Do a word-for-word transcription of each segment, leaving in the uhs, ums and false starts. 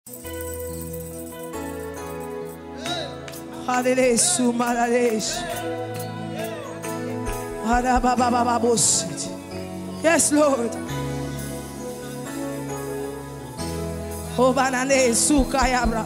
Yes, Lord. Oh, banane sukayabra.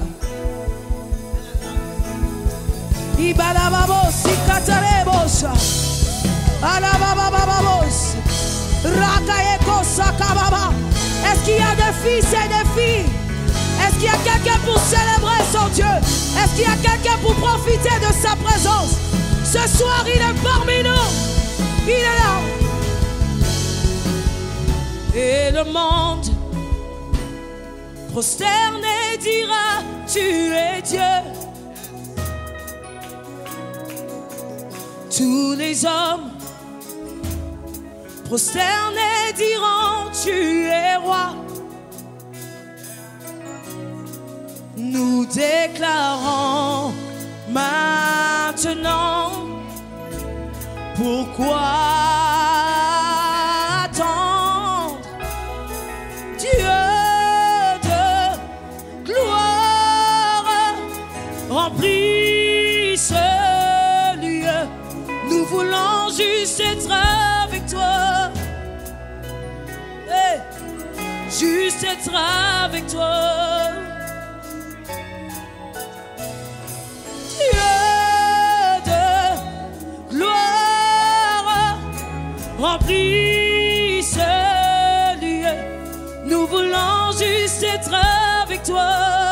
Ibalababos, ikatarebosa. Alababababos. Rakaeko sakababa. Est-ce qu'il y a des fils et des filles? Est-ce qu'il y a quelqu'un pour célébrer son Dieu? Est-ce qu'il y a quelqu'un pour profiter de sa présence? Ce soir, il est parmi nous. Il est là. Et le monde prosterné dira, tu es Dieu. Tous les hommes prosternés diront, tu es roi. Nous déclarons maintenant, pourquoi attendre? Dieu de gloire remplit ce lieu. Nous voulons juste être avec toi. Hey, juste être avec toi. Remplis ce lieu. Nous voulons juste être avec toi.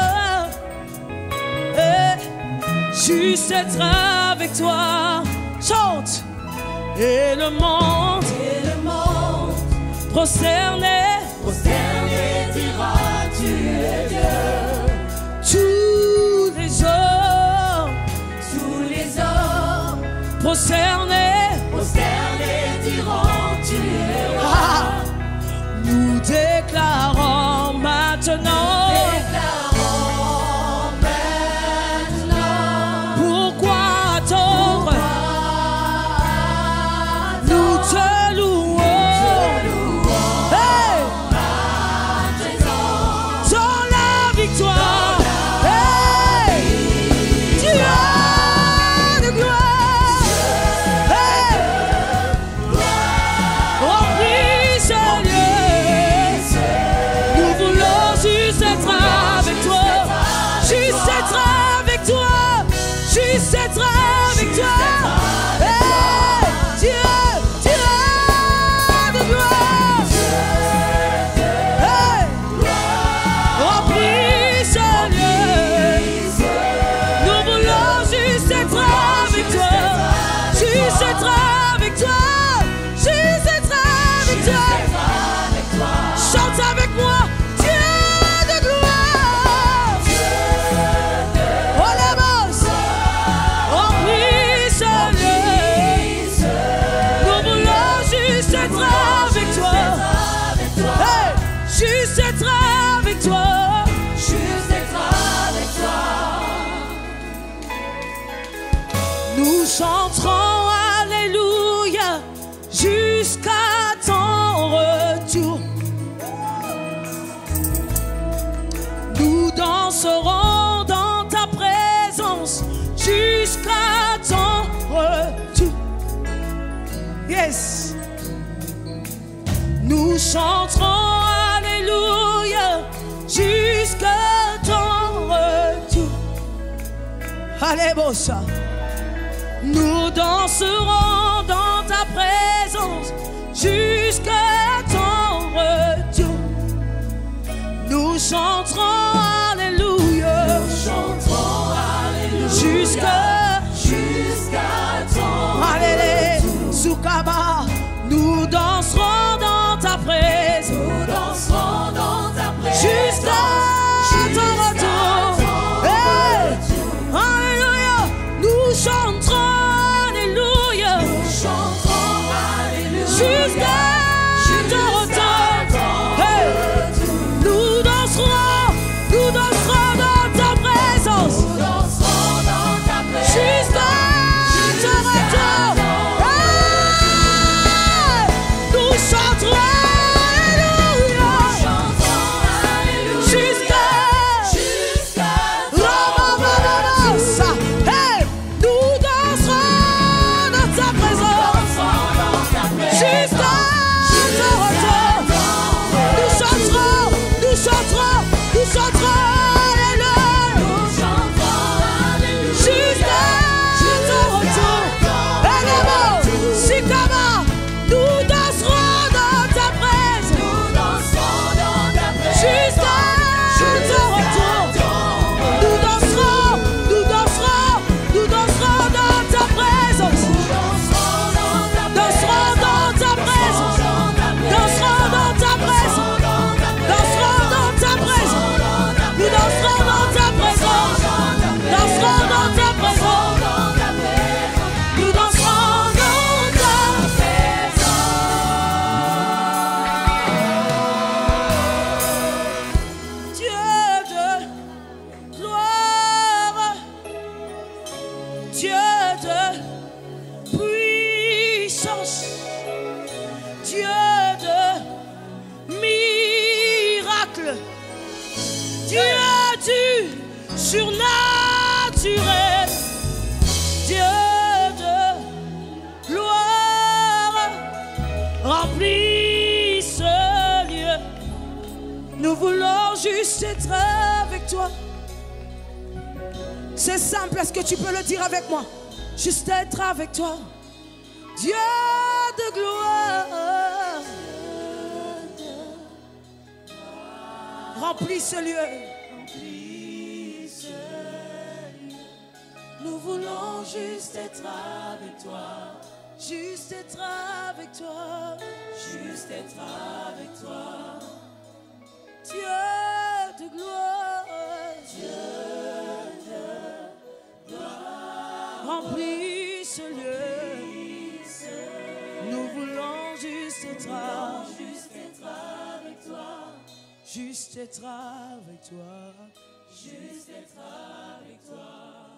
Et juste être avec toi. Chante. Et le monde, et le monde prosterné, prosterné dira, tu es Dieu. Tous les hommes, tous les hommes prosternés, prosternés diront, tu es roi. Ah, nous déclarons maintenant, déclarons maintenant, pourquoi attendre? Pourquoi Nous te louons, te louons hey, maintenant, dans la victoire, dans la hey, Dieu de gloire, hey, remplis ce lieu. Nous voulons juste être avec toi, juste être avec toi, juste être avec toi. Hey, Dieu, Dieu de gloire, hey, remplis ce lieu. Nous voulons juste être avec toi, juste être avec toi, juste être avec toi. Chante avec moi, Dieu de gloire. Oh la bosse, remplis ce lieu. Nous voulons juste être avec toi. Hey, juste être avec toi. juste être avec toi. Nous chanterons Alléluia jusqu'à ton retour. Nous danserons dans ta présence jusqu'à ton retour. Yes. Nous chanterons Alléluia jusqu'à ton retour. Allez, bossa. Nous danserons dans ta présence jusqu'à ton retour. Nous chanterons Alléluia, Chantons Alléluia jusqu'à jusqu'à ton Alléluia, Soukaba. Nous danserons dans ta présence Nous danserons dans ta présence jusqu'à ton retour. Hey, Alléluia, nous chanterons Alléluia Nous chantons Alléluia jusqu'à ton retour. Hey, nous danserons Dieu du surnaturel, Dieu de gloire, remplis ce lieu. Nous voulons juste être avec toi. C'est simple, est-ce que tu peux le dire avec moi? Juste être avec toi. Dieu de gloire, remplis ce lieu. Nous voulons juste être avec toi. Juste être avec toi. Juste être avec toi. Dieu de gloire. Dieu de gloire. Remplis ce lieu. Nous voulons juste être avec toi. Juste être avec toi. Juste être avec toi.